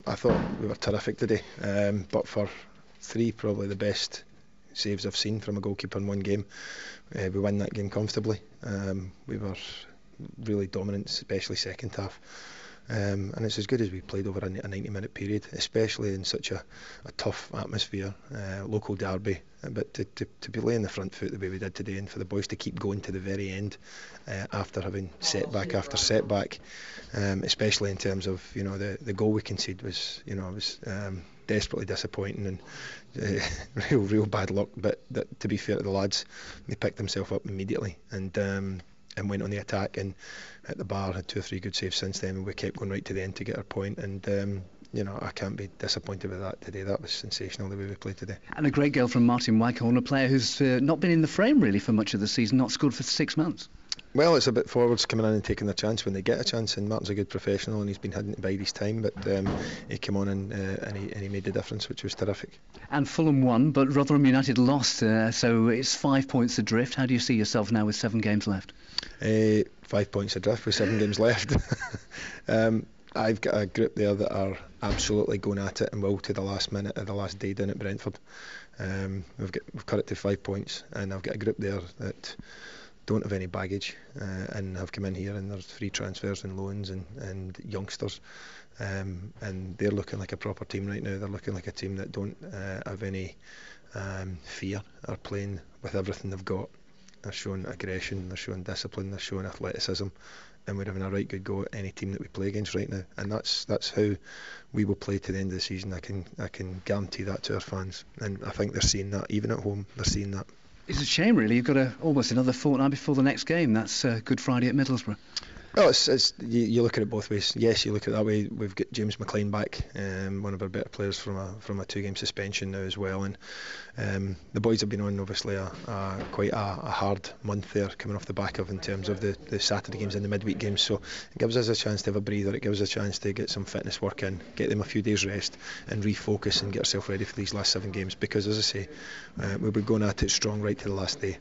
I thought we were terrific today, but for three probably the best saves I've seen from a goalkeeper in one game. We win that game comfortably. We were really dominant, especially second half. And it's as good as we played over a 90-minute period, especially in such a tough atmosphere, local derby. But to be laying the front foot the way we did today, and for the boys to keep going to the very end after having setback after setback, especially in terms of the goal we conceded was desperately disappointing and real bad luck. But to be fair to the lads, they picked themselves up immediately and went on the attack and at the bar, had 2 or 3 good saves since then, and we kept going right to the end to get our point. And I can't be disappointed with that today. That was sensational the way we played today. And a great goal from Martin Wycorn, a player who's not been in the frame really for much of the season, not scored for 6 months. Well, it's a bit forwards coming in and taking their chance when they get a chance, and Martin's a good professional and he's been hiding to bide his time, but he came on and he made the difference, which was terrific. And Fulham won, but Rotherham United lost, so it's 5 points adrift. How do you see yourself now with 7 games left? 5 points adrift with 7 games left. I've got a group there that are absolutely going at it and will to the last minute of the last day down at Brentford. We've cut it to 5 points, and I've got a group there that don't have any baggage and have come in here, and there's free transfers and loans and youngsters, and they're looking like a proper team right now. They're looking like a team that don't have any fear, are playing with everything they've got. They're showing aggression, they're showing discipline, they're showing athleticism, and we're having a right good go at any team that we play against right now. And that's how we will play to the end of the season. I can guarantee that to our fans, and I think they're seeing that. Even at home, they're seeing that. It's a shame really, you've got almost another fortnight before the next game. That's Good Friday at Middlesbrough. Well, you look at it both ways. Yes, you look at it that way. We've got James McLean back, one of our better players from a 2-game suspension now as well, and the boys have been on obviously quite a hard month there, coming off the back of, in terms of the Saturday games and the midweek games. So it gives us a chance to have a breather. It gives us a chance to get some fitness work in, get them a few days rest, and refocus and get ourselves ready for these last 7 games. Because as I say, we'll be going at it strong right to the last day.